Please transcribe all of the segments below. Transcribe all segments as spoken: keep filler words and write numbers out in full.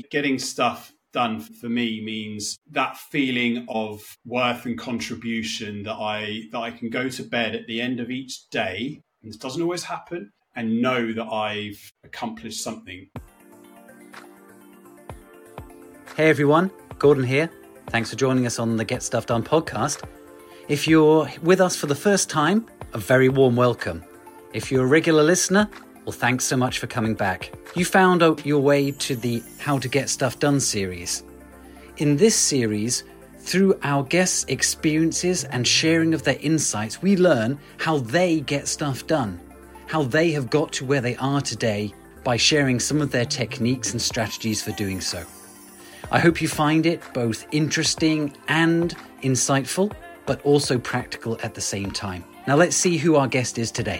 getting stuff done for me means that feeling of worth and contribution that I that I can go to bed at the end of each day, and this doesn't always happen, and know that I've accomplished something. Hey everyone, Gordon here. Thanks for joining us on the Get Stuff Done podcast. If you're with us for the first time, a very warm welcome. If you're a regular listener, well, thanks so much for coming back. You found out your way to the How to Get Stuff Done series. In this series, through our guests' experiences and sharing of their insights, we learn how they get stuff done, how they have got to where they are today by sharing some of their techniques and strategies for doing so. I hope you find it both interesting and insightful, but also practical at the same time. Now let's see who our guest is today.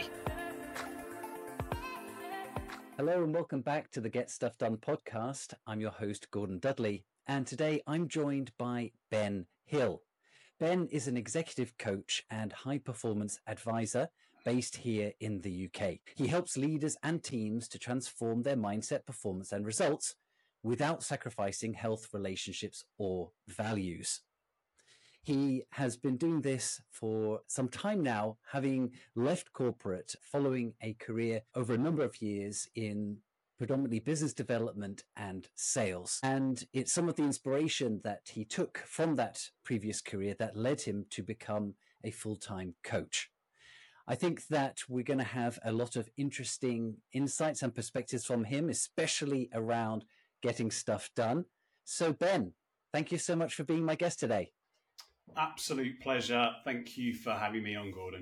Hello and welcome back to the Get Stuff Done podcast. I'm your host, Gordon Dudley, and today I'm joined by Ben Hill. Ben is an executive coach and high-performance advisor based here in the U K. He helps leaders and teams to transform their mindset, performance, and results without sacrificing health, relationships, or values. He has been doing this for some time now, having left corporate following a career over a number of years in predominantly business development and sales. And it's some of the inspiration that he took from that previous career that led him to become a full-time coach. I think that we're going to have a lot of interesting insights and perspectives from him, especially around getting stuff done. So Ben, thank you so much for being my guest today. Absolute pleasure. Thank you for having me on, Gordon.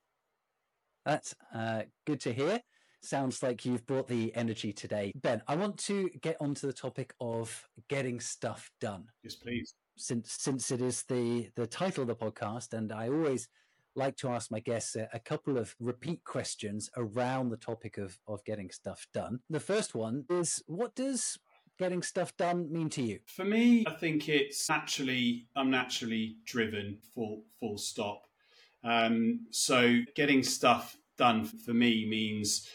That's uh, good to hear. Sounds like you've brought the energy today. Ben, I want to get onto the topic of getting stuff done. Yes, please. Since since it is the, the title of the podcast, and I always like to ask my guests a, a couple of repeat questions around the topic of, of getting stuff done. The first one is, what does getting stuff done mean to you? For me, I think it's naturally, I'm naturally driven, full, full stop. Um, so getting stuff done for me means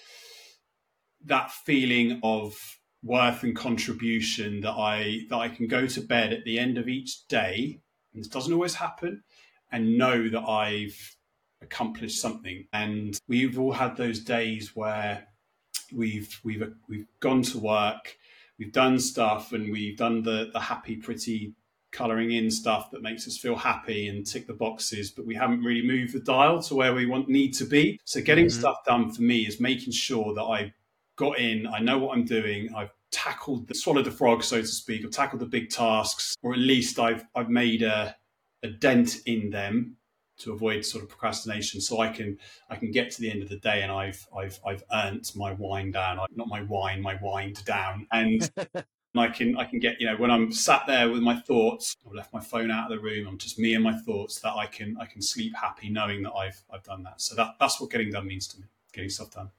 that feeling of worth and contribution that I, that I can go to bed at the end of each day, and this doesn't always happen, and know that I've accomplished something. And we've all had those days where we've, we've, we've gone to work, we've done stuff, and we've done the, the happy, pretty colouring in stuff that makes us feel happy and tick the boxes, but we haven't really moved the dial to where we want need to be. So getting mm-hmm. stuff done for me is making sure that I've got in, I know what I'm doing, I've tackled, the, swallowed the frog, so to speak, I've tackled the big tasks, or at least I've I've made a, a dent in them to avoid sort of procrastination, so I can I can get to the end of the day and I've I've I've earned my wind down, not my wine, my wind down, and I can I can get, you know, when I'm sat there with my thoughts, I've left my phone out of the room, I'm just me and my thoughts, that I can I can sleep happy knowing that I've I've done that. So that that's what getting done means to me, getting stuff done.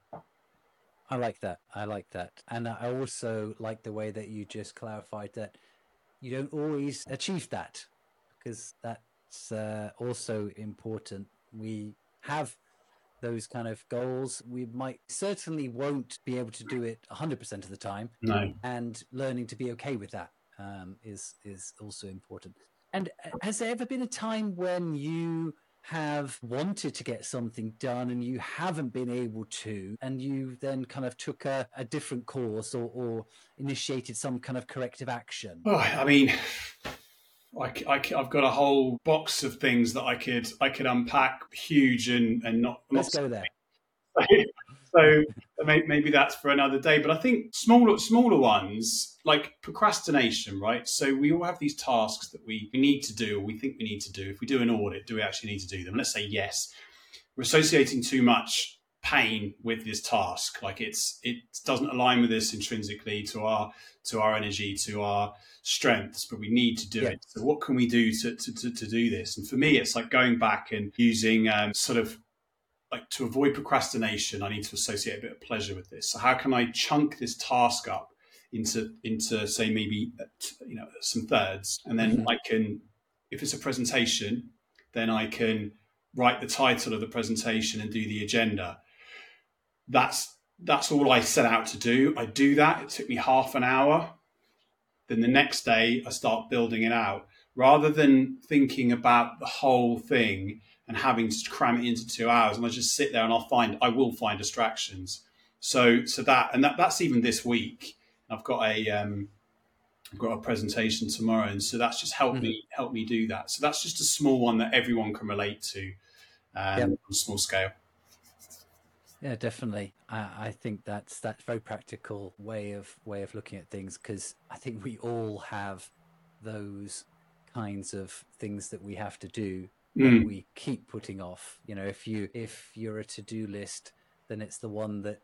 I like that. I like that, and I also like the way that you just clarified that you don't always achieve that, because that. It's uh, also important. We have those kind of goals. We might certainly won't be able to do it one hundred percent of the time. No. And learning to be okay with that um, is is also important. And has there ever been a time when you have wanted to get something done and you haven't been able to, and you then kind of took a, a different course or, or initiated some kind of corrective action? Oh, I mean... I, I, I've got a whole box of things that I could I could unpack, huge and, and not... Let's not go there. So maybe that's for another day. But I think smaller smaller ones, like procrastination, right? So we all have these tasks that we, we need to do, or we think we need to do. If we do an audit, do we actually need to do them? Let's say yes. We're associating too much pain with this task. Like it's it doesn't align with us intrinsically to our to our energy, to our strengths, but we need to do yeah. it. So what can we do to, to, to, to do this? And for me, it's like going back and using um, sort of like to avoid procrastination, I need to associate a bit of pleasure with this. So how can I chunk this task up into, into say maybe, you know, some thirds, and then mm-hmm. I can, if it's a presentation, then I can write the title of the presentation and do the agenda. That's, that's all I set out to do. I do that. It took me half an hour. then the next day I start building it out rather than thinking about the whole thing and having to cram it into two hours. And I just sit there and I'll find, I will find distractions. So, so that, and that, that's even this week. I've got a, um, I've got a presentation tomorrow. And so that's just helped mm-hmm. me, help me do that. So that's just a small one that everyone can relate to um, yep. on a small scale. Yeah, definitely. I, I think that's that's a very practical way of way of looking at things, because I think we all have those kinds of things that we have to do mm. that we keep putting off. You know, if you if you're a to-do list, then it's the one that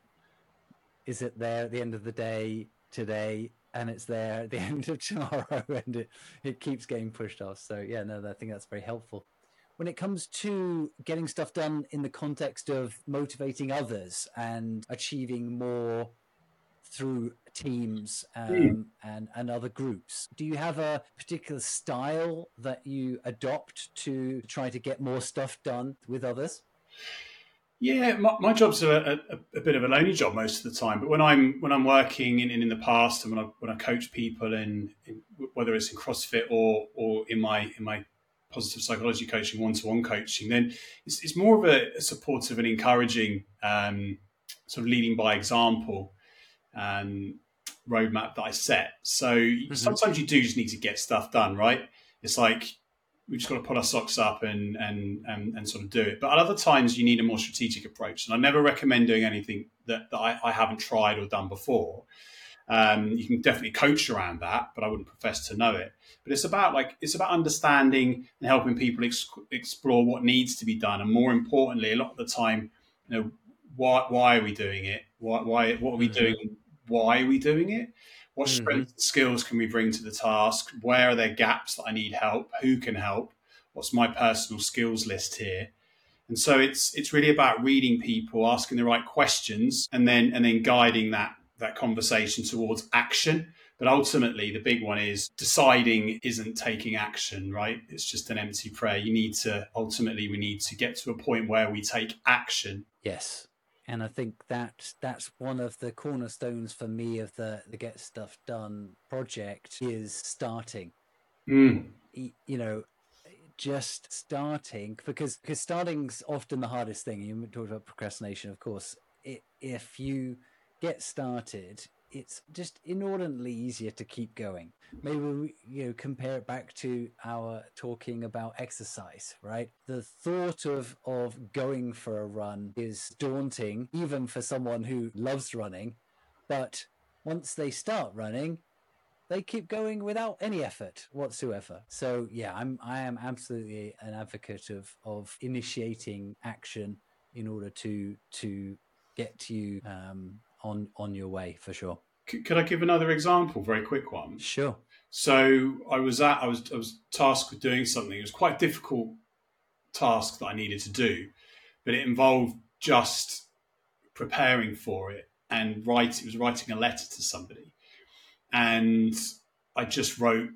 is it there at the end of the day today, and it's there at the end of tomorrow, and it, it keeps getting pushed off. So yeah, no, I think that's very helpful. When it comes to getting stuff done in the context of motivating others and achieving more through teams um, mm. and, and other groups, do you have a particular style that you adopt to try to get more stuff done with others? Yeah, my, my job's a, a, a bit of a lonely job most of the time. But when I'm when I'm working in, in, in the past, and when I when I coach people, in, in whether it's in CrossFit or or in my in my positive psychology coaching, one-to-one coaching, then it's, it's more of a, a supportive and encouraging um, sort of leading by example um, roadmap that I set. So mm-hmm. sometimes you do just need to get stuff done, right? It's like we've just got to put our socks up and, and and and sort of do it. But at other times you need a more strategic approach. And I never recommend doing anything that, that I, I haven't tried or done before. Um, you can definitely coach around that, but I wouldn't profess to know it. But it's about like it's about understanding and helping people ex- explore what needs to be done, and more importantly, a lot of the time, you know, why why are we doing it? Why why what are we mm-hmm. doing? Why are we doing it? What mm-hmm. strengths and skills can we bring to the task? Where are there gaps that I need help? Who can help? What's my personal skills list here? And so it's it's really about reading people, asking the right questions, and then and then guiding that. that conversation towards action. But ultimately, the big one is deciding isn't taking action, right? It's just an empty prayer. You need to, ultimately, we need to get to a point where we take action. Yes. And I think that that's one of the cornerstones for me of the, the Get Stuff Done project is starting. Mm. You know, just starting, because, because starting's often the hardest thing. You talked about procrastination, of course. It, if you get started, it's just inordinately easier to keep going. Maybe we, you know, compare it back to our talking about exercise, right? The thought of of going for a run is daunting, even for someone who loves running. But once they start running, they keep going without any effort whatsoever. So yeah, I'm I am absolutely an advocate of of initiating action in order to to get you um, on on your way, for sure. Could I give another example, very quick one? Sure. So I was at I was I was tasked with doing something. It was quite a difficult task that I needed to do, but it involved just preparing for it and write. It was writing a letter to somebody, and I just wrote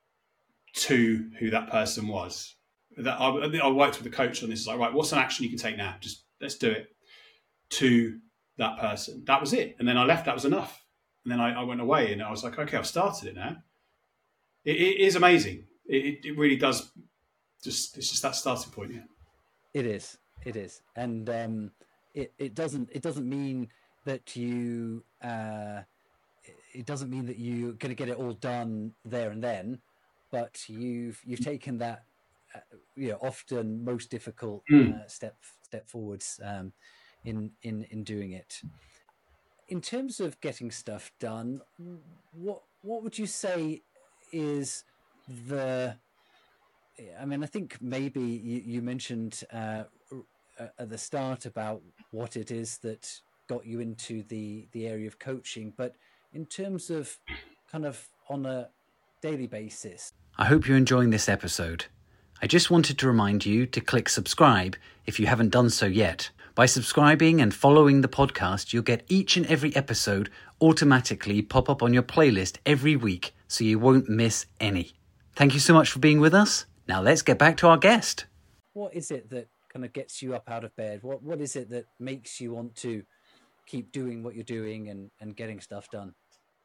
to who that person was. That I, I worked with a coach on this. It's like, right, what's an action you can take now? Just let's do it. To that person. That was it. And then I left. That was enough. And then I, I went away and I was like, okay, I've started it now. It, it is amazing. It, it really does. Just it's just that starting point. Yeah. It is. It is. And um, it it doesn't it doesn't mean that you uh, it doesn't mean that you're going to get it all done there and then, but you've you've taken that uh, you know often most difficult mm. uh, step step forwards. Um, in in in doing it. In terms of getting stuff done, what what would you say is the I mean I think maybe you, you mentioned uh, at the start about what it is that got you into the the area of coaching, but in terms of kind of on a daily basis. I hope you're enjoying this episode. I just wanted to remind you to click subscribe if you haven't done so yet. By subscribing and following the podcast, you'll get each and every episode automatically pop up on your playlist every week, so you won't miss any. Thank you so much for being with us. Now let's get back to our guest. What is it that kind of gets you up out of bed? What What is it that makes you want to keep doing what you're doing and, and getting stuff done?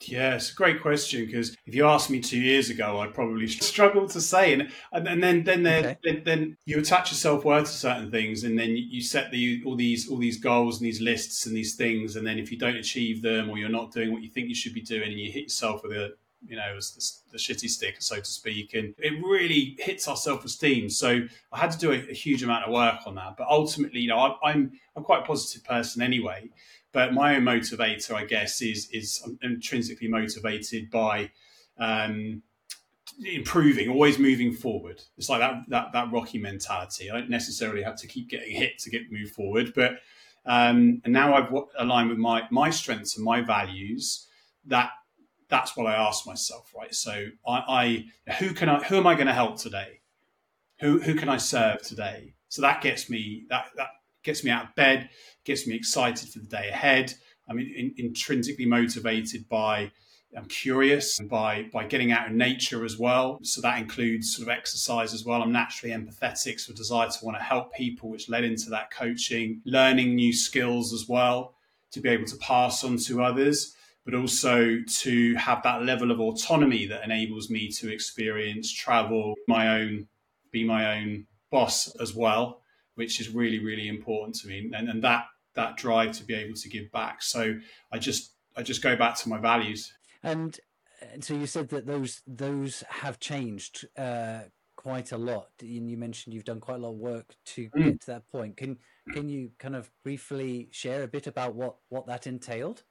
Yeah, it's a great question, because if you asked me two years ago, I'd probably struggle to say. And and, and then then, there, Okay. then then you attach your self worth to certain things, and then you, you set the all these all these goals and these lists and these things, and then if you don't achieve them, or you're not doing what you think you should be doing, and you hit yourself with a you know as the, the shitty stick, so to speak, and it really hits our self esteem. So I had to do a, a huge amount of work on that. But ultimately, you know, I, I'm I'm quite a positive person anyway. But my own motivator, I guess, is is I'm intrinsically motivated by um, improving, always moving forward. It's like that that that Rocky mentality. I don't necessarily have to keep getting hit to get move forward, but um, and now I've aligned with my my strengths and my values. That that's what I ask myself, right? So I, I who can I who am I going to help today? Who who can I serve today? So that gets me that that gets me out of bed, gets me excited for the day ahead. I'm in, in, intrinsically motivated by, I'm curious, and by by getting out in nature as well. So that includes sort of exercise as well. I'm naturally empathetic, so a desire to want to help people, which led into that coaching, learning new skills as well, to be able to pass on to others, but also to have that level of autonomy that enables me to experience travel, my own, be my own boss as well, which is really, really important to me. And, and that that drive to be able to give back. So I just I just go back to my values. And, and so you said that those those have changed uh, quite a lot. And you mentioned you've done quite a lot of work to Mm. get to that point. Can can you kind of briefly share a bit about what, what that entailed?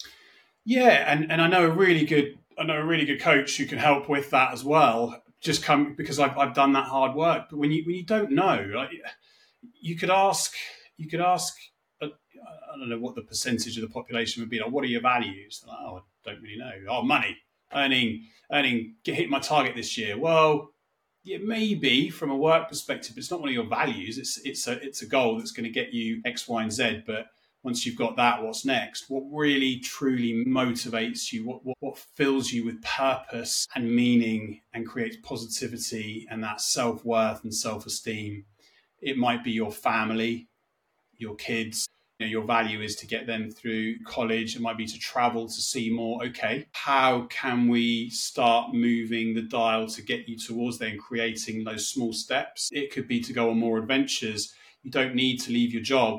Yeah, and, and I know a really good I know a really good coach who can help with that as well. Just come because I've I've done that hard work. But when you when you don't know, like, you could ask you could ask uh, I don't know what the percentage of the population would be. Like, what are your values? Like, oh, I don't really know. Oh, money, earning, earning, get hit my target this year. Well, yeah, maybe from a work perspective, but it's not one of your values. It's it's a it's a goal that's going to get you X, Y, and Z. But once you've got that, what's next? What really truly motivates you? What what, what fills you with purpose and meaning and creates positivity and that self worth and self esteem? It might be your family, your kids. You know, your value is to get them through college. It might be to travel, to see more. Okay, how can we start moving the dial to get you towards there and creating those small steps? It could be to go on more adventures. You don't need to leave your job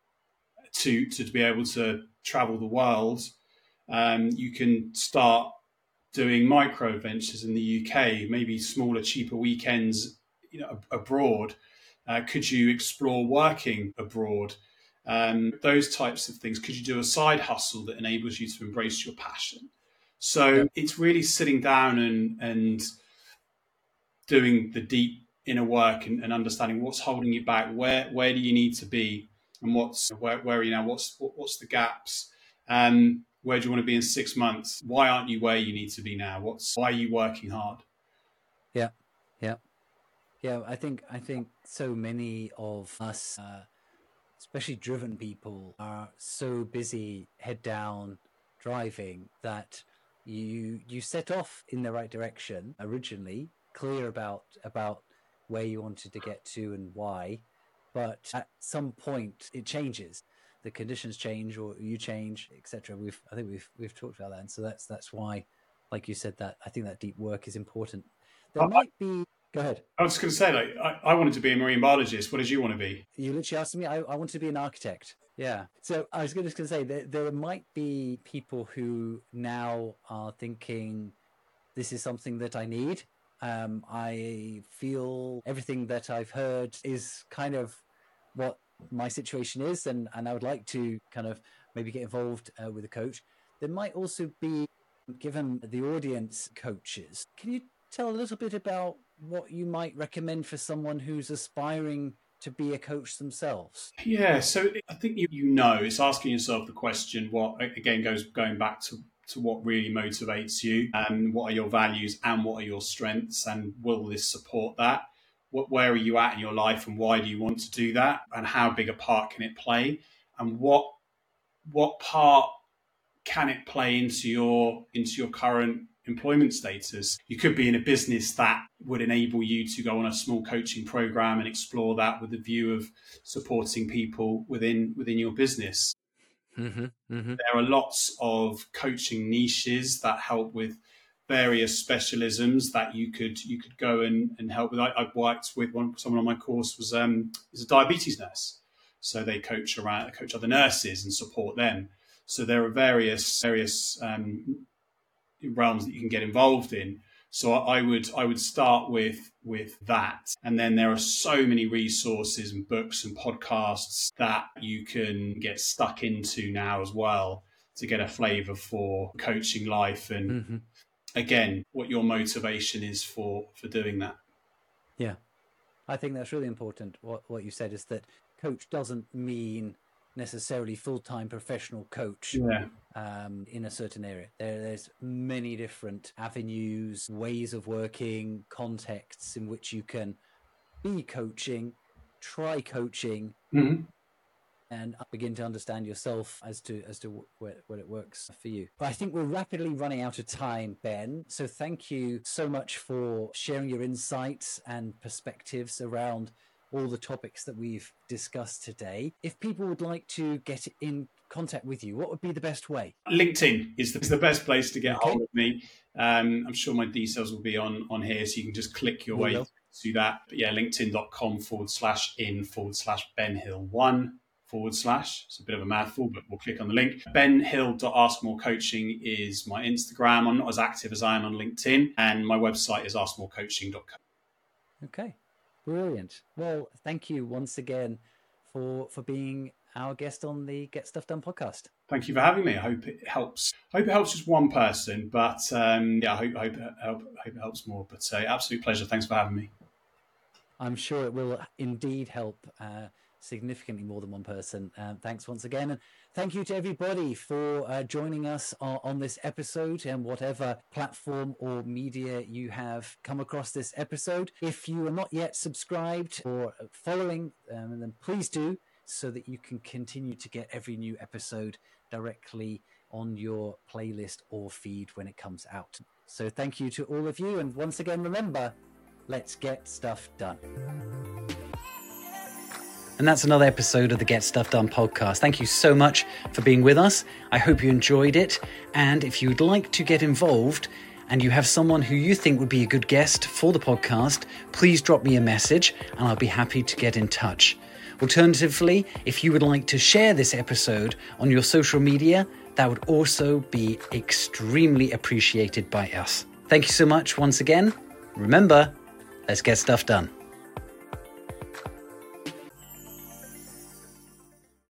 to, to be able to travel the world. Um, you can start doing micro adventures in the U K, maybe smaller, cheaper weekends, you know, abroad. Uh, could you explore working abroad? Um, those types of things. Could you do a side hustle that enables you to embrace your passion? So Yep. It's really sitting down and and doing the deep inner work and, and understanding what's holding you back. Where where do you need to be, and what's where, where are you now? What's what, what's the gaps? Um, where do you want to be in six months? Why aren't you where you need to be now? What's why are you working hard? Yeah, yeah, yeah. I think I think so many of us, uh, especially driven people, are so busy head down driving that you you set off in the right direction originally, clear about about where you wanted to get to and why, but at some point it changes. The conditions change, or you change, et cetera. We've I think we've we've talked about that, and so that's that's why, like you said, that I think that deep work is important. There I, might be. Go ahead. I was going to say, like, I, I wanted to be a marine biologist. What did you want to be? You literally asked me. I, I wanted to be an architect. Yeah. So I was going to say that there might be people who now are thinking, this is something that I need. Um, I feel everything that I've heard is kind of what my situation is, and, and I would like to kind of maybe get involved uh, with a coach. There might also be, given the audience, coaches. Can you tell a little bit about what you might recommend for someone who's aspiring to be a coach themselves? Yeah, so I think you, you know, it's asking yourself the question, what, again, goes going back to, to what really motivates you, and what are your values and what are your strengths, and will this support that? What, where are you at in your life, and why do you want to do that, and how big a part can it play, and what what part can it play into your into your current employment status? You could be in a business that would enable you to go on a small coaching program and explore that with the view of supporting people within within your business. Mm-hmm, mm-hmm. There are lots of coaching niches that help with various specialisms that you could you could go and, and help with. I, I've worked with one someone on my course was um is a diabetes nurse, so they coach around coach other nurses and support them. So there are various various um, realms that you can get involved in. So I would I would start with with that, and then there are so many resources and books and podcasts that you can get stuck into now as well to get a flavour for coaching life and mm-hmm. again what your motivation is for for doing that. Yeah, I think that's really important. What what you said is that coach doesn't mean necessarily full-time professional coach. Yeah. Um, in a certain area. There, there's many different avenues, ways of working, contexts in which you can be coaching, try coaching, mm-hmm. and begin to understand yourself as to as to where, where it works for you. But I think we're rapidly running out of time, Ben. So thank you so much for sharing your insights and perspectives around all the topics that we've discussed today. If people would like to get in contact with you, what would be the best way? LinkedIn is the, is the best place to get okay. hold of me. Um, I'm sure my details will be on, on here, so you can just click your we way will. to that. But yeah, linkedin.com forward slash in forward slash Ben Hill one forward slash. It's a bit of a mouthful, but we'll click on the link. Ben Hill dot ask more coaching is my Instagram. I'm not as active as I am on LinkedIn, and my website is ask more coaching dot co. Okay. Brilliant. Well, thank you once again for for being our guest on the Get Stuff Done podcast. Thank you for having me. I hope it helps. I hope it helps just one person, but um, yeah, I hope, I hope, I hope, I hope it helps more. But uh, absolute pleasure. Thanks for having me. I'm sure it will indeed help uh, significantly more than one person. Uh, thanks once again. And thank you to everybody for uh, joining us on, on this episode and whatever platform or media you have come across this episode. If you are not yet subscribed or following, um, then please do, so that you can continue to get every new episode directly on your playlist or feed when it comes out. So thank you to all of you. And once again, remember, let's get stuff done. And that's another episode of the Get Stuff Done podcast. Thank you so much for being with us. I hope you enjoyed it. And if you'd like to get involved and you have someone who you think would be a good guest for the podcast, please drop me a message and I'll be happy to get in touch. Alternatively, if you would like to share this episode on your social media, that would also be extremely appreciated by us. Thank you so much once again. Remember, let's get stuff done.